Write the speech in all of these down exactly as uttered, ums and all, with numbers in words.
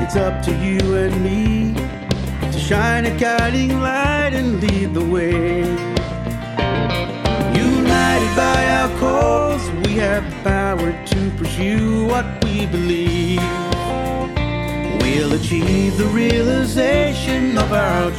it's up to you and me to shine a guiding light and lead the way. United by our cause, we have the power to pursue what we believe. We'll achieve the realization of our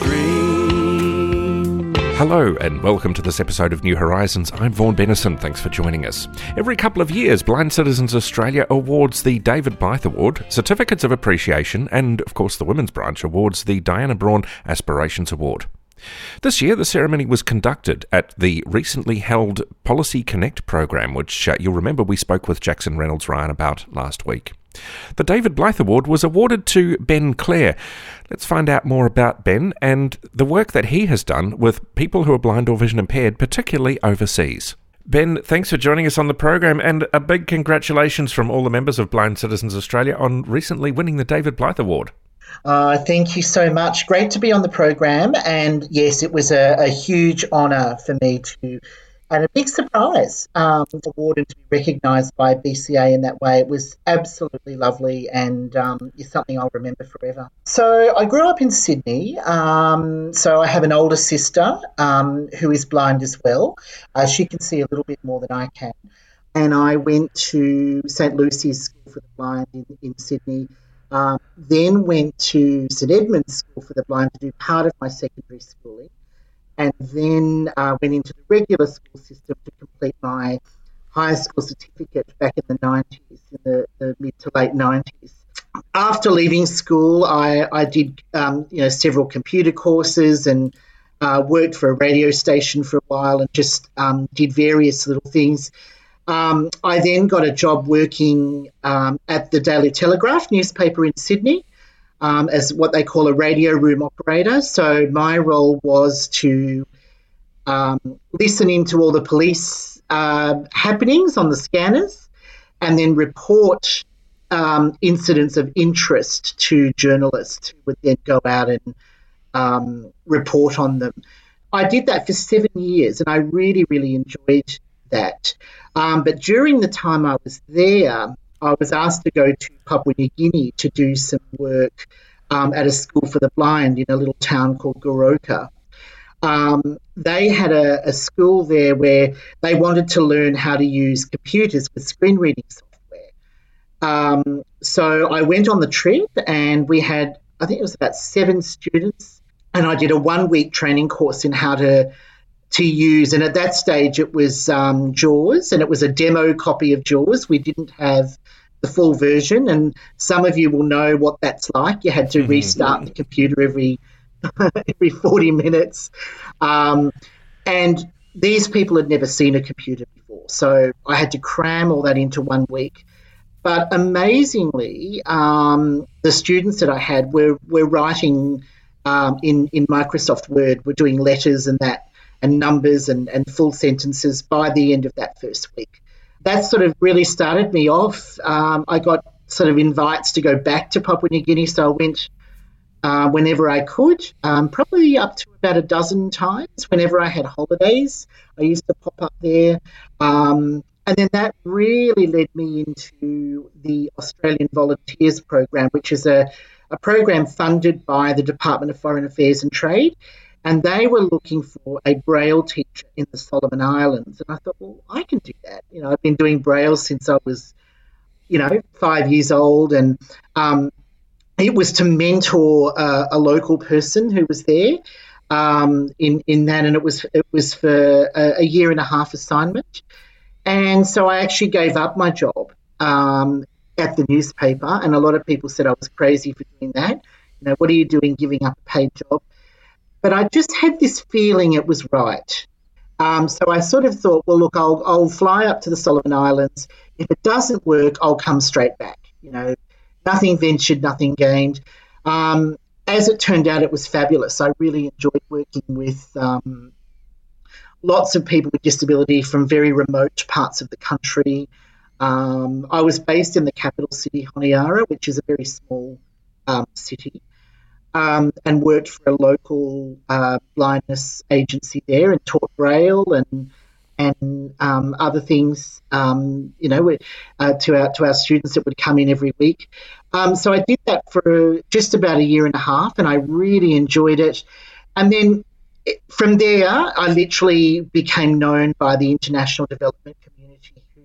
dream. Hello and welcome to this episode of New Horizons. I'm Vaughan Bennison. Thanks for joining us. Every couple of years, Blind Citizens Australia awards the David Blyth Award, Certificates of Appreciation, and of course the Women's Branch awards the Diana Braun Aspirations Award. This year, the ceremony was conducted at the recently held Policy Connect program, which uh, you'll remember we spoke with Jackson Reynolds-Ryan about last week. The David Blyth Award was awarded to Ben Clare. Let's find out more about Ben and the work that he has done with people who are blind or vision impaired, particularly overseas. Ben, thanks for joining us on the program, and a big congratulations from all the members of Blind Citizens Australia on recently winning the David Blyth Award. Uh, thank you so much. Great to be on the program. And yes, it was a, a huge honour for me to, and a big surprise, um, awarded to be recognised by B C A in that way. It was absolutely lovely and um, is something I'll remember forever. So I grew up in Sydney. Um, so I have an older sister um, who is blind as well. Uh, she can see a little bit more than I can. And I went to St Lucy's School for the Blind in, in Sydney. Um, then went to St Edmund's School for the Blind to do part of my secondary schooling, and then uh, went into the regular school system to complete my high school certificate back in the nineties, in the, the mid to late nineties. After leaving school, I, I did um, you know several computer courses and uh, worked for a radio station for a while and just um, did various little things. Um, I then got a job working um, at the Daily Telegraph newspaper in Sydney um, as what they call a radio room operator. So my role was to um, listen into all the police uh, happenings on the scanners and then report um, incidents of interest to journalists who would then go out and um, report on them. I did that for seven years and I really, really enjoyed that. Um, but during the time I was there, I was asked to go to Papua New Guinea to do some work um, at a school for the blind in a little town called Goroka. Um, they had a, a school there where they wanted to learn how to use computers with screen reading software. Um, so I went on the trip and we had, I think it was about seven students, and I did a one-week training course in how to to use, and at that stage it was um, JAWS, and it was a demo copy of JAWS. We didn't have the full version, and some of you will know what that's like. You had to restart the computer every every forty minutes, um, and these people had never seen a computer before, so I had to cram all that into one week. But amazingly, um, the students that I had were were writing um, in in Microsoft Word, were doing letters and that, and numbers and, and full sentences by the end of that first week. That sort of really started me off. Um, I got sort of invites to go back to Papua New Guinea, so I went uh, whenever I could, um, probably up to about a dozen times. Whenever I had holidays, I used to pop up there. Um, and then that really led me into the Australian Volunteers Program, which is a, a program funded by the Department of Foreign Affairs and Trade. And they were looking for a Braille teacher in the Solomon Islands. And I thought, well, I can do that. You know, I've been doing Braille since I was, you know, five years old. And um, it was to mentor uh, a local person who was there um, in, in that. And it was, it was for a, a year and a half assignment. And so I actually gave up my job um, at the newspaper. And a lot of people said I was crazy for doing that. You know, what are you doing giving up a paid job? But I just had this feeling it was right. Um, so I sort of thought, well, look, I'll, I'll fly up to the Solomon Islands. If it doesn't work, I'll come straight back. You know, nothing ventured, nothing gained. Um, as it turned out, it was fabulous. I really enjoyed working with um, lots of people with disability from very remote parts of the country. Um, I was based in the capital city, Honiara, which is a very small um, city. Um, and worked for a local uh, blindness agency there and taught Braille and and um, other things, um, you know, uh, to our to our students that would come in every week. Um, so I did that for just about a year and a half, and I really enjoyed it. And then it, from there, I literally became known by the international development community, who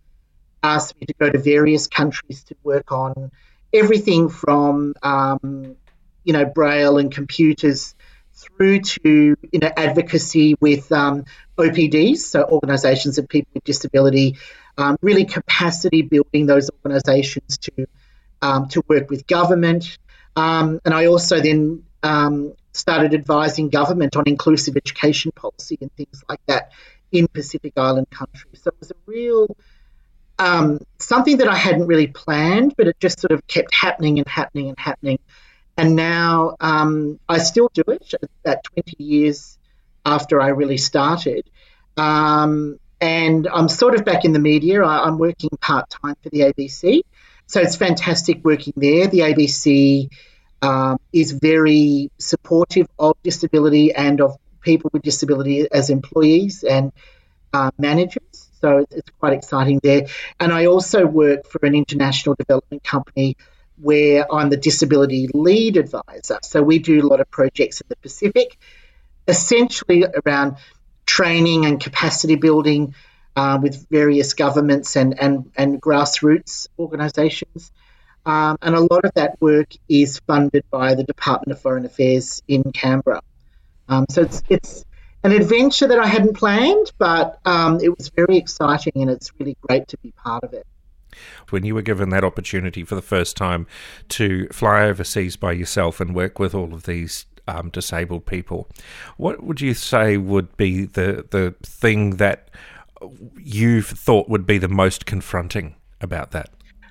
asked me to go to various countries to work on everything from, um, you know, Braille and computers through to, you know, advocacy with um, O P Ds, so organisations of people with disability, um, really capacity building those organisations to um, to work with government. Um, and I also then um, started advising government on inclusive education policy and things like that in Pacific Island countries. So it was a real um, something that I hadn't really planned, but it just sort of kept happening and happening and happening. And now um, I still do it at twenty years after I really started. Um, and I'm sort of back in the media. I, I'm working part-time for the A B C. So it's fantastic working there. The A B C um, is very supportive of disability and of people with disability as employees and uh, managers. So it's quite exciting there. And I also work for an international development company where I'm the disability lead advisor. So we do a lot of projects in the Pacific, essentially around training and capacity building uh, with various governments and, and, and grassroots organisations. Um, and a lot of that work is funded by the Department of Foreign Affairs in Canberra. Um, so it's it's an adventure that I hadn't planned, but um, it was very exciting, and it's really great to be part of it. When you were given that opportunity for the first time to fly overseas by yourself and work with all of these um, disabled people, what would you say would be the, the thing that you thought would be the most confronting about that?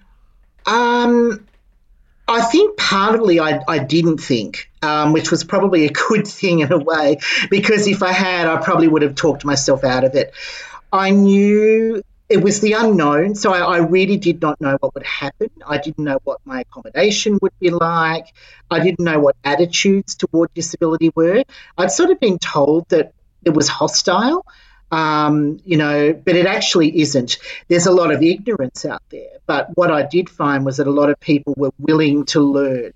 Um, I think partly I, I didn't think, um, which was probably a good thing in a way, because if I had, I probably would have talked myself out of it. I knew it was the unknown, so I, I really did not know what would happen. I didn't know what my accommodation would be like. I didn't know what attitudes toward disability were. I'd sort of been told that it was hostile, um, you know, but it actually isn't. There's a lot of ignorance out there. But what I did find was that a lot of people were willing to learn.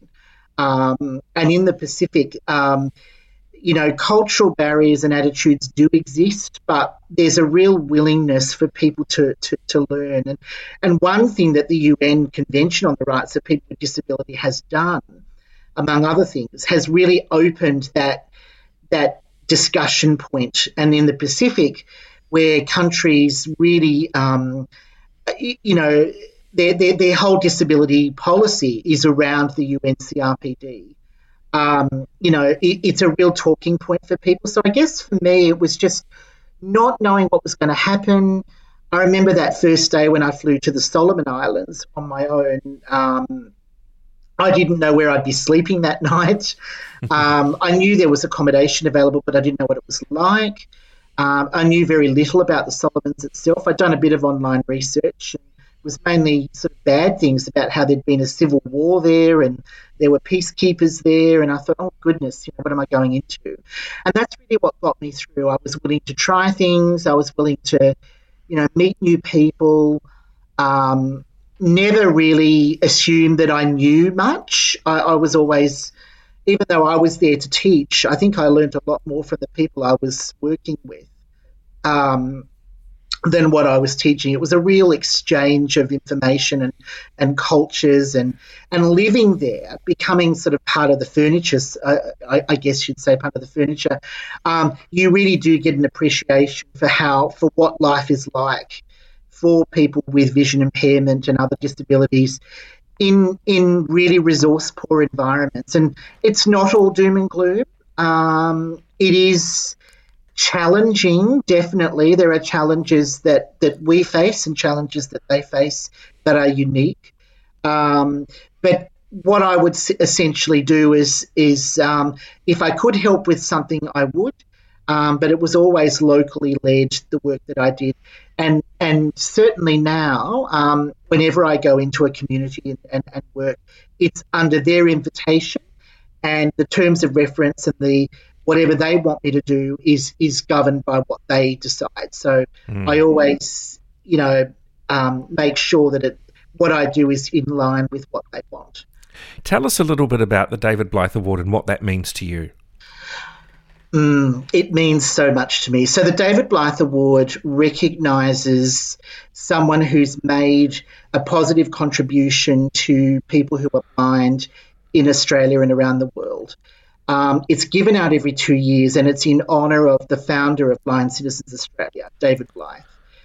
Um, and in the Pacific, um, you know, cultural barriers and attitudes do exist, but there's a real willingness for people to, to, to learn. And, and one thing that the U N Convention on the Rights of People with Disability has done, among other things, has really opened that that discussion point. And in the Pacific, where countries really, um, you know, their, their, their whole disability policy is around the U N C R P D. Um, you know, it, it's a real talking point for people. So I guess for me, it was just not knowing what was going to happen. I remember that first day when I flew to the Solomon Islands on my own. Um, I didn't know where I'd be sleeping that night. Um, I knew there was accommodation available, but I didn't know what it was like. Um, I knew very little about the Solomons itself. I'd done a bit of online research. And it was mainly sort of bad things about how there'd been a civil war there and there were peacekeepers there. And I thought, oh, goodness, you know, what am I going into? And that's really what got me through. I was willing to try things. I was willing to, you know, meet new people. Um, never really assumed that I knew much. I, I was always, even though I was there to teach, I think I learned a lot more from the people I was working with um, than what I was teaching. It was a real exchange of information and, and cultures and, and living there, becoming sort of part of the furniture, uh, I, I guess you'd say part of the furniture. Um, you really do get an appreciation for how, for what life is like for people with vision impairment and other disabilities in in really resource poor environments. And it's not all doom and gloom. Um, it is challenging, definitely. There are challenges that, that we face and challenges that they face that are unique. Um, but what I would essentially do is, is um, if I could help with something, I would. Um, but it was always locally led, the work that I did. And and certainly now, um, whenever I go into a community and, and, and work, it's under their invitation, and the terms of reference and the whatever they want me to do is is governed by what they decide. So mm. I always, you know, um, make sure that it, what I do is in line with what they want. Tell us a little bit about the David Blyth Award and what that means to you. Mm, it means so much to me. So the David Blyth Award recognises someone who's made a positive contribution to people who are blind in Australia and around the world. Um, it's given out every two years and it's in honour of the founder of Blind Citizens Australia, David Blyth.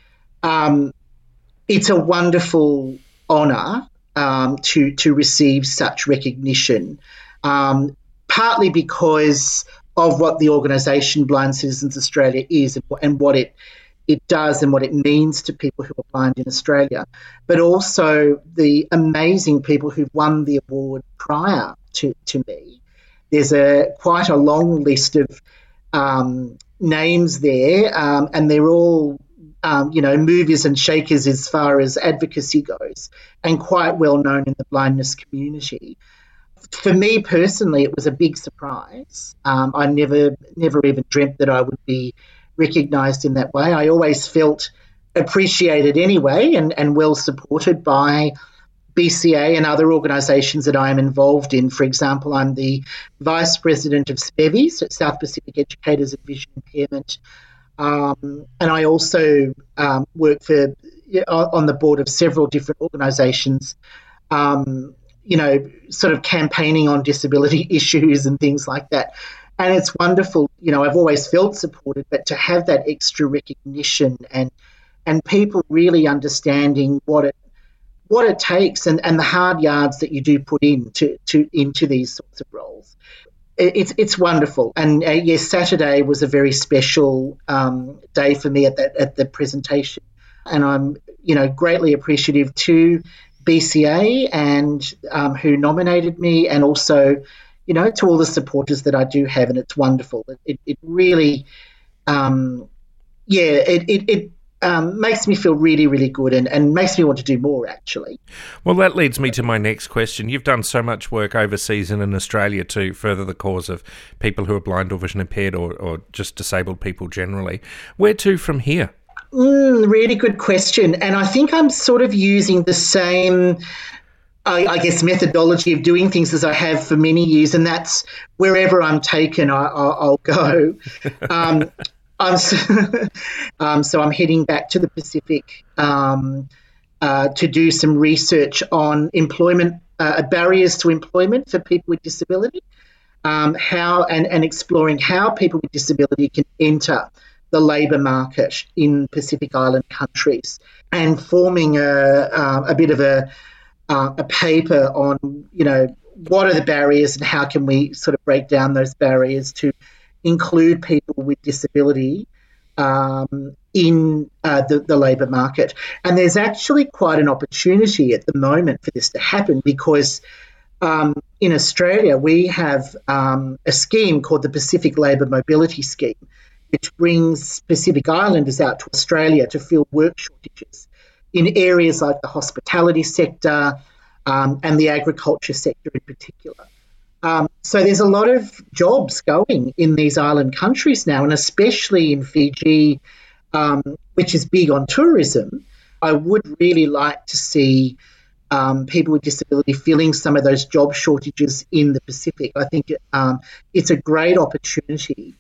Um, it's a wonderful honour um, to, to receive such recognition, um, partly because of what the organisation Blind Citizens Australia is and, and what it it does and what it means to people who are blind in Australia, but also the amazing people who've won the award prior to, to me. There's a quite a long list of um, names there, um, and they're all, um, you know, movers and shakers as far as advocacy goes, and quite well known in the blindness community. For me personally, it was a big surprise. Um, I never, never even dreamt that I would be recognised in that way. I always felt appreciated anyway, and, and well supported by B C A and other organisations that I am involved in. For example, I'm the Vice President of S P E V I, so South Pacific Educators of Vision Impairment, um, and I also um, work for on the board of several different organisations, um, you know, sort of campaigning on disability issues and things like that. And it's wonderful, you know, I've always felt supported, but to have that extra recognition and and people really understanding what it what it takes and, and the hard yards that you do put into to into these sorts of roles. It, it's it's wonderful. And uh, yes, Saturday was a very special um, day for me at that at the presentation, and I'm you know greatly appreciative to B C A and um, who nominated me, and also you know to all the supporters that I do have, and it's wonderful. It it, it really, um, yeah, it it. it Um, makes me feel really, really good and, and makes me want to do more, actually. Well, that leads me to my next question. You've done so much work overseas and in Australia to further the cause of people who are blind or vision impaired or, or just disabled people generally. Where to from here? Mm, really good question. And I think I'm sort of using the same, I, I guess, methodology of doing things as I have for many years, and that's wherever I'm taken, I, I, I'll go. Um Um, so, um, so I'm heading back to the Pacific um, uh, to do some research on employment, uh, barriers to employment for people with disability, um, how and, and exploring how people with disability can enter the labour market in Pacific Island countries, and forming a, uh, a bit of a, uh, a paper on, you know, what are the barriers and how can we sort of break down those barriers to include people with disability um, in uh, the, the labour market. And there's actually quite an opportunity at the moment for this to happen, because um, in Australia we have um, a scheme called the Pacific Labour Mobility Scheme, which brings Pacific Islanders out to Australia to fill work shortages in areas like the hospitality sector um, and the agriculture sector in particular. Um, so there's a lot of jobs going in these island countries now, and especially in Fiji, um, which is big on tourism. I would really like to see um, people with disability filling some of those job shortages in the Pacific. I think um, it's a great opportunity,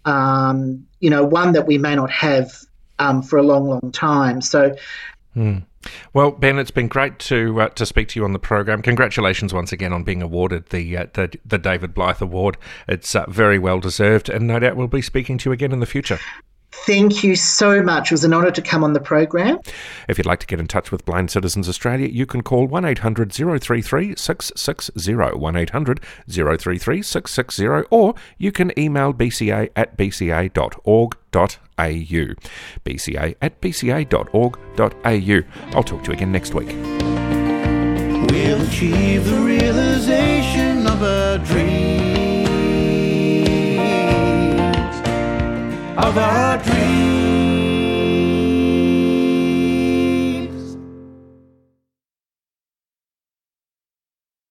um, you know, one that we may not have um, for a long, long time. So. Hmm. Well, Ben, it's been great to uh, to speak to you on the program. Congratulations once again on being awarded the uh, the, the David Blyth Award. It's uh, very well deserved, and no doubt we'll be speaking to you again in the future. Thank you so much. It was an honour to come on the program. If you'd like to get in touch with Blind Citizens Australia, you can call one eight hundred zero three three six six zero, one eight hundred zero three three six six zero, or you can email b c a at b c a dot org dot a u. b c a at b c a dot org dot a u. I'll talk to you again next week. We'll achieve the realization of our dreams, of our dreams.